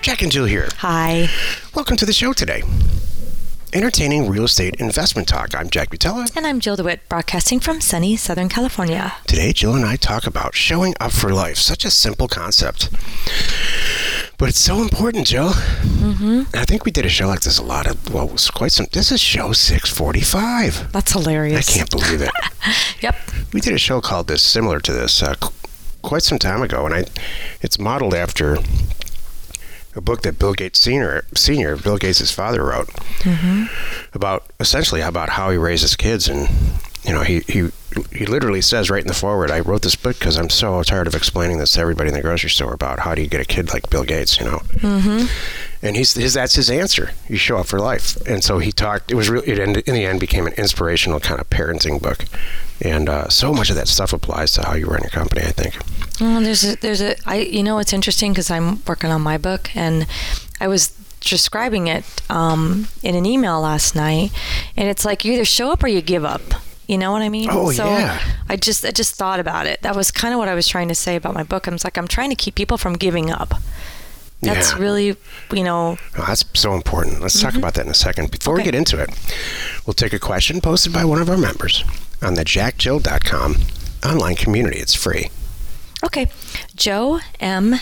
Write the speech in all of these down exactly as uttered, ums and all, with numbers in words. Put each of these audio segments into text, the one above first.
Jack and Jill here. Hi. Welcome to the show today. Entertaining real estate investment talk. I'm Jack Butella. And I'm Jill DeWitt, broadcasting from sunny Southern California. Today, Jill and I talk about showing up for life. Such a simple concept. But it's so important, Jill. Mm-hmm. I think we did a show like this a lot of, well, it was quite some, this is show six forty-five. That's hilarious. I can't believe it. Yep. We did a show called this, similar to this, uh, qu- quite some time ago, and I, it's modeled after a book that Bill Gates Senior, Senior Bill Gates' father wrote, mm-hmm. about essentially about how he raises kids. And you know, he, he he literally says right in the foreword, I wrote this book because I'm so tired of explaining this to everybody in the grocery store about how do you get a kid like Bill Gates, you know. Mm-hmm. And he's his that's his answer. You show up for life. And so he talked. It was really it ended, in the end became an inspirational kind of parenting book. And uh, so much of that stuff applies to how you run your company, I think. Well, there's a, there's a, I, you know, it's interesting because I'm working on my book, and I was describing it um, in an email last night, and it's like you either show up or you give up. You know what I mean? Oh, so yeah. I just, I just thought about it. That was kind of what I was trying to say about my book. I was like, I'm trying to keep people from giving up. That's yeah. really, you know. Oh, that's so important. Let's mm-hmm. talk about that in a second. Before okay. we get into it, we'll take a question posted by one of our members on the jack jill dot com online community. It's free. Okay. Joe M.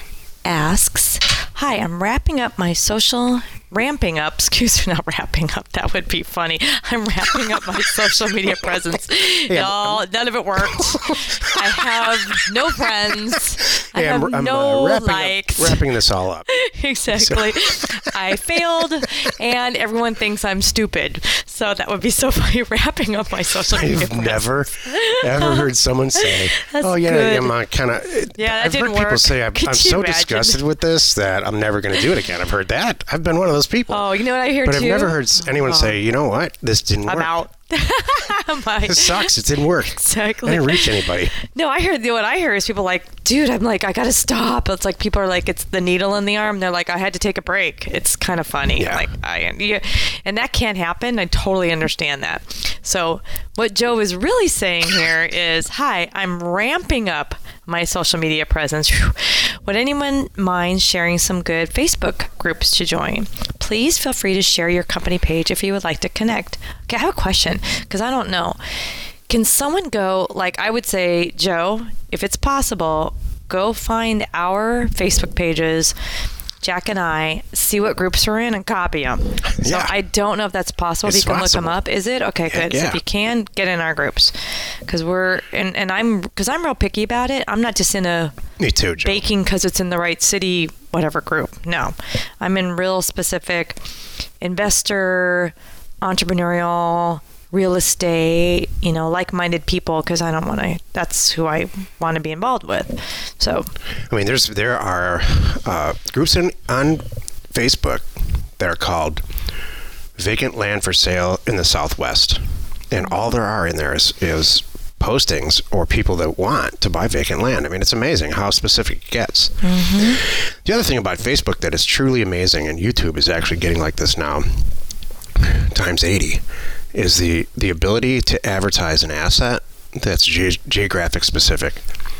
asks, hi, I'm wrapping up my social, ramping up, excuse me, not wrapping up, that would be funny. I'm wrapping up my social media presence. Yeah, Y'all, none of it worked. I have no friends. I yeah, have I'm, I'm, no uh, wrapping likes. Up, wrapping this all up. Exactly. So. I failed, and everyone thinks I'm stupid. So that would be so funny, wrapping up my social media I've presence. never, ever heard someone say, That's oh, yeah, good. I'm uh, kind of, Yeah, that I've didn't heard people work. say, I'm, I'm so imagine? disgusted with this that I'm never going to do it again. I've heard that. I've been one of those people. Oh, you know what I hear but too? But I've never heard anyone oh. say, you know what, this didn't I'm work. I'm out. This sucks. It didn't work. Exactly. I didn't reach anybody. No, I heard what I hear is people like, dude, I'm like, I gotta stop. It's like people are like, it's the needle in the arm. They're like, I had to take a break. It's kind of funny. Yeah. Like I, yeah, and that can't happen. I totally understand that. So what Joe is really saying here is, hi, I'm ramping up my social media presence. Would anyone mind sharing some good Facebook groups to join? Please feel free to share your company page if you would like to connect. Okay, I have a question because I don't know. Can someone go, like I would say, Joe, if it's possible, go find our Facebook pages, Jack and I, see what groups we're in and copy them. So yeah. I don't know if that's possible. It's if you can possible. look them up. Is it? Okay, good. Yeah. So if you can, get in our groups. Because we're, and, and I'm, because I'm real picky about it. I'm not just in a Me too, Joe. baking because it's in the right city, whatever group. No. I'm in real specific investor, entrepreneurial, real estate, you know, like-minded people, because I don't want to, that's who I want to be involved with. So, I mean, there's there are uh, groups in, on Facebook that are called Vacant Land for Sale in the Southwest. And all there are in there is, is postings or people that want to buy vacant land. I mean, it's amazing how specific it gets. Mm-hmm. The other thing about Facebook that is truly amazing, and YouTube is actually getting like this now, times eighty, is the, the ability to advertise an asset that's ge- geographic specific.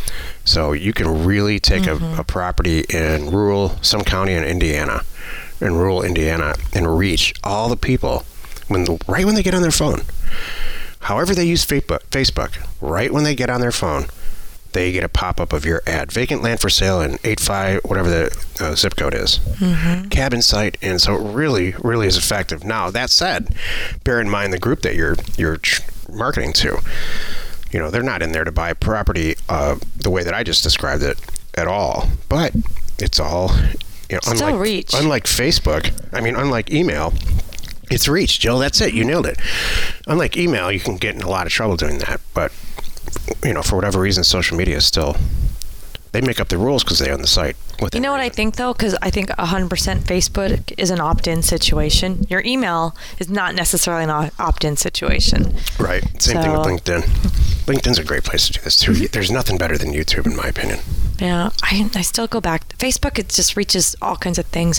So you can really take mm-hmm. a, a property in rural, some county in Indiana, in rural Indiana, and reach all the people when the, right when they get on their phone. However they use Facebook, Facebook, right when they get on their phone, they get a pop-up of your ad. Vacant land for sale in eight five, whatever the uh, zip code is. Mm-hmm. Cabin site. And so it really, really is effective. Now, that said, bear in mind the group that you're you're marketing to. You know, they're not in there to buy property uh, the way that I just described it at all. But it's all, you know, Still unlike, reach. unlike Facebook, I mean, unlike email, it's reach. Jill, that's it. You nailed it. Unlike email, you can get in a lot of trouble doing that. But you know, for whatever reason, social media is still, they make up the rules because they own the site. You know what I think, though? Because I think one hundred percent Facebook is an opt-in situation. Your email is not necessarily an opt-in situation. Right. Same so, thing with LinkedIn. LinkedIn's a great place to do this, too. There's nothing better than YouTube, in my opinion. Yeah. I, I still go back. Facebook, it just reaches all kinds of things.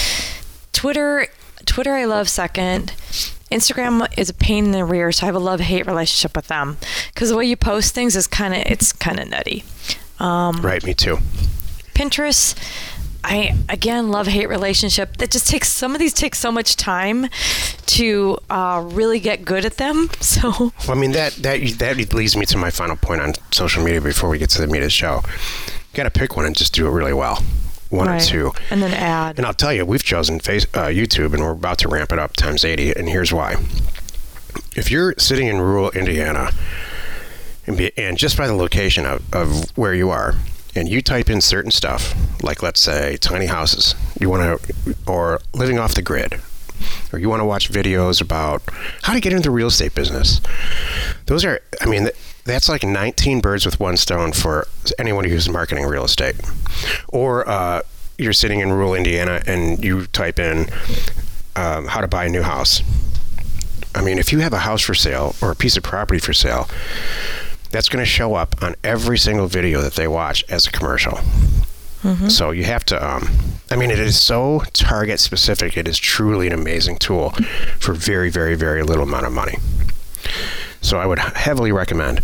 Twitter, Twitter I love second. Instagram is a pain in the rear, so I have a love-hate relationship with them. Because the way you post things is kind of, it's kind of nutty. Um, right, me too. Pinterest, I again love-hate relationship. That just takes some of these take so much time to uh, really get good at them. So well, I mean that that that leads me to my final point on social media before we get to the meat of the show. You got to pick one and just do it really well. One right. or two, and then add. And I'll tell you, we've chosen face, uh, YouTube, and we're about to ramp it up times eighty. And here's why: if you're sitting in rural Indiana, and, be, and just by the location of, of where you are, and you type in certain stuff, like let's say tiny houses, you want to, or living off the grid, or you want to watch videos about how to get into the real estate business. Those are, I mean, that's like nineteen birds with one stone for anyone who's marketing real estate. Or uh, you're sitting in rural Indiana and you type in um, how to buy a new house. I mean, if you have a house for sale or a piece of property for sale, that's going to show up on every single video that they watch as a commercial. Mm-hmm. So you have to, um, I mean, it is so target specific. It is truly an amazing tool for very, very, very little amount of money. So I would heavily recommend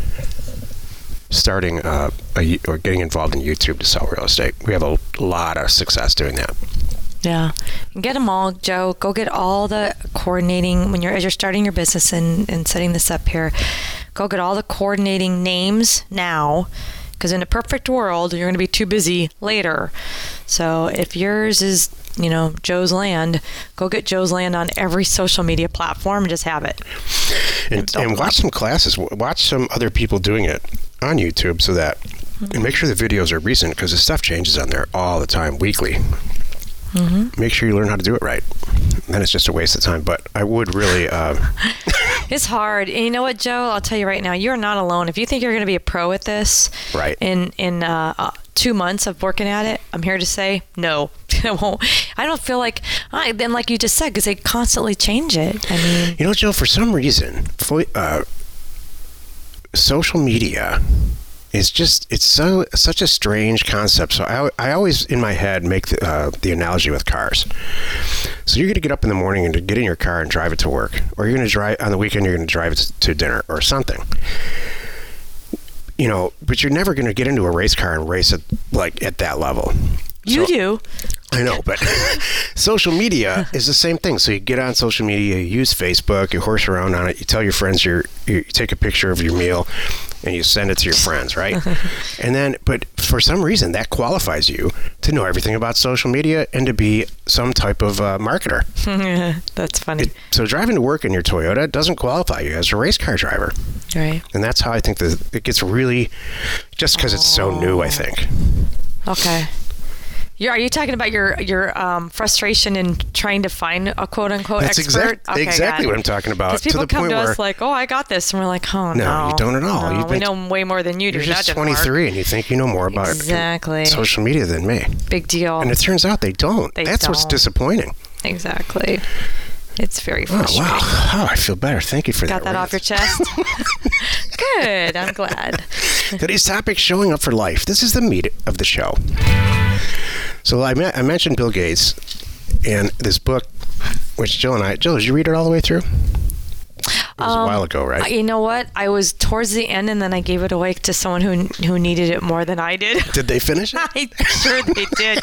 starting uh, a, or getting involved in YouTube to sell real estate. We have a lot of success doing that. Yeah. Get them all, Joe. Go get all the coordinating when you're as you're starting your business and, and setting this up here. Go get all the coordinating names now, because in a perfect world, you're going to be too busy later. So if yours is, you know, Joe's Land, go get Joe's Land on every social media platform and just have it. And, and watch some classes. Watch some other people doing it on YouTube so that, mm-hmm. and make sure the videos are recent, because the stuff changes on there all the time, weekly. Mm-hmm. Make sure you learn how to do it right. And then it's just a waste of time. But I would really... Uh, it's hard. And you know what, Joe? I'll tell you right now, you're not alone. If you think you're going to be a pro at this right. in, in uh, uh, two months of working at it, I'm here to say, no. I won't. I don't feel like... I, then like you just said, because they constantly change it. I mean... You know, Joe, for some reason, for, uh, social media... It's just, it's so such a strange concept. So I, I always, in my head, make the, uh, the analogy with cars. So you're going to get up in the morning and get in your car and drive it to work. Or you're going to drive, on the weekend, you're going to drive it to, to dinner or something. You know, but you're never going to get into a race car and race it, like, at that level. You so, do. I know, but social media is the same thing. So you get on social media, you use Facebook, you horse around on it, you tell your friends, you're, you take a picture of your meal, and you send it to your friends, right? And then, but for some reason, that qualifies you to know everything about social media and to be some type of uh, marketer. That's funny. It, so driving to work in your Toyota doesn't qualify you as a race car driver. Right. And that's how I think that it gets really, just because it's so new, I think. Okay. You're, are you talking about your your um, frustration in trying to find a quote unquote That's expert? Exact, okay, exactly what I'm talking about. Because people to the come point to where, us like, "Oh, I got this," and we're like, "Oh no, no, you don't at all. No, You've we been, know way more than you do." You're that just twenty-three, and you think you know more about exactly social media than me. Big deal. And it turns out they don't. They That's don't. what's disappointing. Exactly. It's very frustrating. Oh, wow. Oh, I feel better. Thank you for Got that. Got that off your chest? Good. I'm glad. Today's topic, showing up for life. This is the meat of the show. So I, I mentioned Bill Gates and this book, which Jill and I... Jill, did you read it all the way through? It was um, a while ago, right? You know what? I was towards the end, and then I gave it away to someone who who needed it more than I did. Did they finish it? I'm sure they did,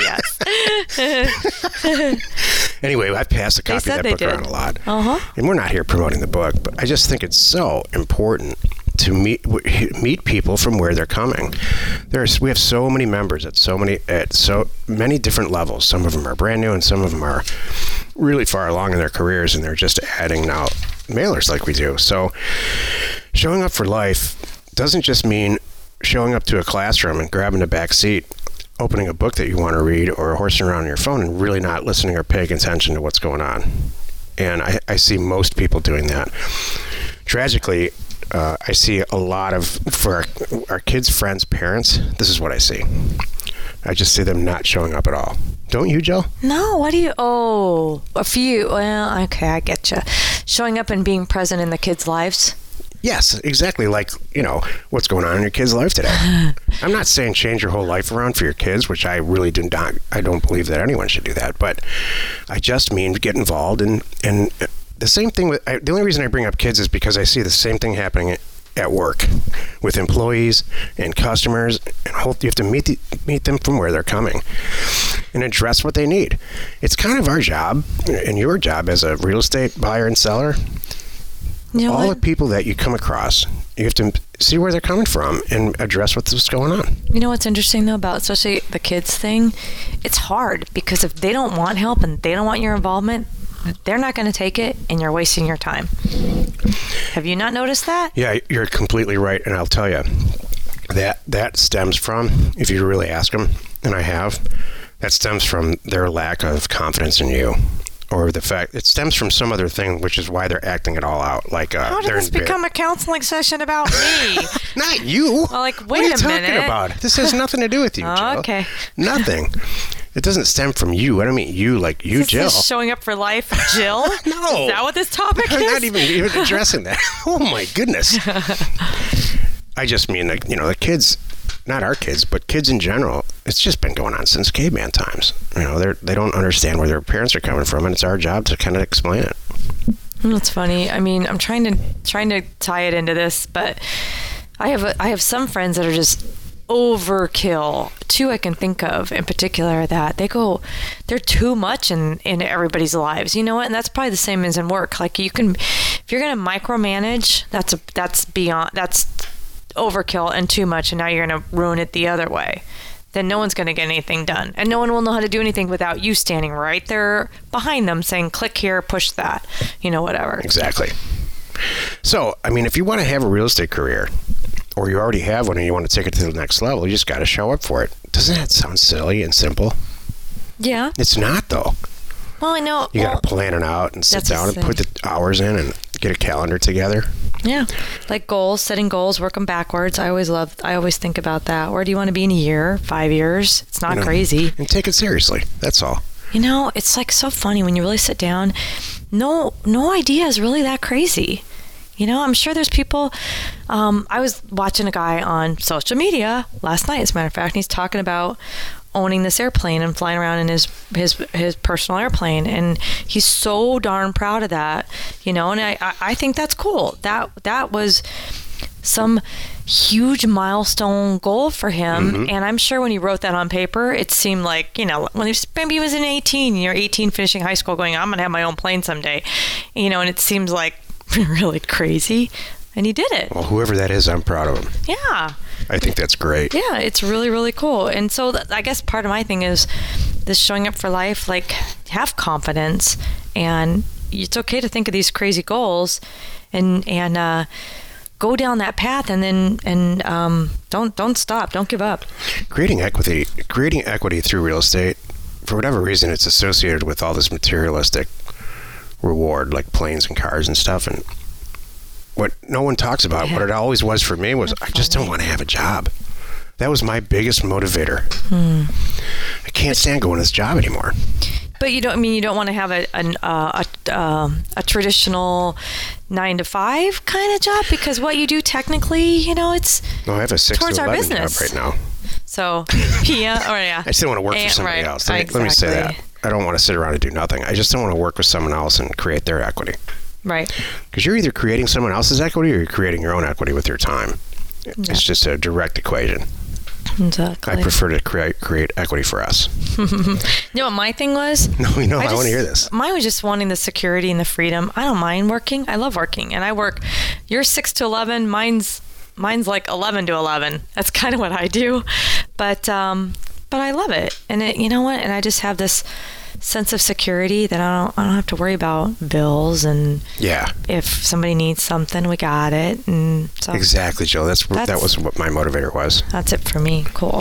yes. Anyway, I've passed a copy of that book did. around a lot. Uh-huh. And we're not here promoting the book, but I just think it's so important to meet meet people from where they're coming. There's we have so many members at so many at so many different levels. Some of them are brand new, and some of them are really far along in their careers, and they're just adding now mailers like we do. So showing up for life doesn't just mean showing up to a classroom and grabbing a back seat, opening a book that you want to read, or horsing around on your phone and really not listening or paying attention to what's going on. And I, I see most people doing that. Tragically, uh, I see a lot of, for our, our kids' friends' parents, this is what I see. I just see them not showing up at all. Don't you, Jill? No, what do you... Oh, a few... Well, okay, I get you. Showing up and being present in the kids' lives? Yes, exactly. Like, you know, what's going on in your kid's life today. I'm not saying change your whole life around for your kids, which I really do not... I don't believe that anyone should do that. But I just mean get involved. And, and the same thing with... I, the only reason I bring up kids is because I see the same thing happening at, at work with employees and customers, and hope you have to meet the, meet them from where they're coming. and address what they need. It's kind of our job and your job as a real estate buyer and seller. You know All what? the people that you come across, you have to see where they're coming from and address what's going on. You know what's interesting though about especially the kids thing? It's hard because if they don't want help and they don't want your involvement, they're not going to take it and you're wasting your time. Have you not noticed that? Yeah, you're completely right. And I'll tell you, that that stems from, if you really ask them, and I have, that stems from their lack of confidence in you. Or the fact it stems from some other thing, which is why they're acting it all out. Like uh, How did they're this in bed. become a counseling session about me? Not you. Well, like, what wait are you a talking minute. about? This has nothing to do with you, Jill. Okay. Nothing. It doesn't stem from you. I don't mean you, like you, Is Jill. this showing up for life, Jill? No. Is that what this topic I'm is? not even even addressing that. Oh my goodness. I just mean, like, you know, the kids. Not our kids, but kids in general. It's just been going on since caveman times. You know, they they don't understand where their parents are coming from, and it's our job to kind of explain it. That's funny. I mean, I'm trying to trying to tie it into this, but I have a, I have some friends that are just overkill. Two I can think of in particular that they go, they're too much in in everybody's lives. You know what? And that's probably the same as in work. Like you can, if you're going to micromanage, that's a that's beyond that's. overkill and too much, and now you're going to ruin it the other way. Then no one's going to get anything done, and no one will know how to do anything without you standing right there behind them saying click here, push that, you know, whatever. Exactly. So, I mean, if you want to have a real estate career, or you already have one and you want to take it to the next level, you just got to show up for it. Doesn't that sound silly and simple? Yeah. It's not, though. Well, I know. You well, got to plan it out and sit that's down the and put the hours in and get a calendar together. Yeah. Like goals, setting goals, work them backwards. I always love, I always think about that. Where do you want to be in a year, five years? It's not You know, crazy. And take it seriously. That's all. You know, it's like so funny when you really sit down. No, no idea is really that crazy. You know, I'm sure there's people. Um, I was watching a guy on social media last night, as a matter of fact, and he's talking about owning this airplane and flying around in his his his personal airplane, and he's so darn proud of that. You know, and I I, I think that's cool. That that was some huge milestone goal for him, Mm-hmm. and I'm sure when he wrote that on paper, it seemed like, you know, when he was, maybe he was in eighteen, you're eighteen, finishing high school, going, I'm gonna have my own plane someday, you know, and it seems like really crazy, and he did it. Well, whoever that is, I'm proud of him. Yeah. I think that's great. Yeah, it's really, really cool. And so th- I guess part of my thing is this showing up for life, like have confidence, and it's okay to think of these crazy goals and, and, uh, go down that path, and then, and, um, don't, don't stop. Don't give up. Creating equity, creating equity through real estate, for whatever reason, it's associated with all this materialistic reward, like planes and cars and stuff. And what no one talks about, Yeah. what it always was for me was, That's I just don't funny. want to have a job. That was my biggest motivator. Hmm. I can't stand going to this job anymore. But you don't, I mean, you don't want to have a, an, uh, a, um, a traditional nine to five kind of job, because what you do technically, you know, it's No, I have a six Towards to our eleven job business. right now. so, yeah, or yeah. I still want to work And- for somebody right, else. Let me, let me say that. I don't want to sit around and do nothing. I just don't want to work with someone else and create their equity. Right. Because you're either creating someone else's equity or you're creating your own equity with your time. Yeah. It's just a direct equation. Exactly. I prefer to create create equity for us. You know what my thing was? No, you know, I, just- want to hear this. Mine was just wanting the security and the freedom. I don't mind working. I love working, and I work. You're six to eleven. Mine's mine's like eleven to eleven. That's kind of what I do, but um, but I love it, and it, you know what? And I just have this sense of security that I don't I don't have to worry about bills, and Yeah, if somebody needs something, we got it, and so exactly, Joe. That's, what that That's- was what my motivator was. that's it for me. Cool.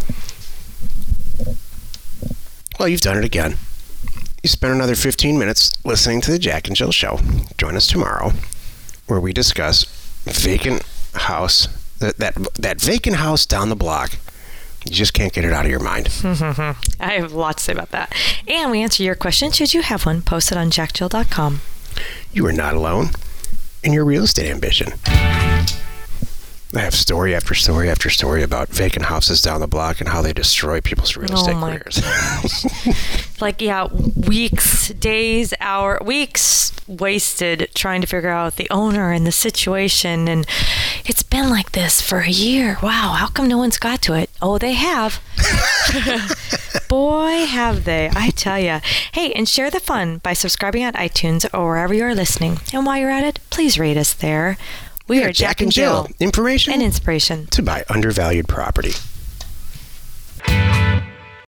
Well, you've done it again. You spent another fifteen minutes listening to the Jack and Jill Show. Join us tomorrow, where we discuss vacant house, that that, that vacant house down the block. You just can't get it out of your mind. I have a lot to say about that, and we answer your question. Should you have one? Post it on jack jill dot com. You are not alone in your real estate ambition. I have story after story after story about vacant houses down the block and how they destroy people's real estate oh my careers. Like, yeah, weeks, days, hour, weeks wasted trying to figure out the owner and the situation. And it's been like this for a year. Wow, how come no one's got to it? Oh, they have. Boy, have they. I tell you. Hey, and share the fun by subscribing on iTunes or wherever you're listening. And while you're at it, please rate us there. We yeah, are Jack, Jack and Jill. Jill. Information and inspiration to buy undervalued property.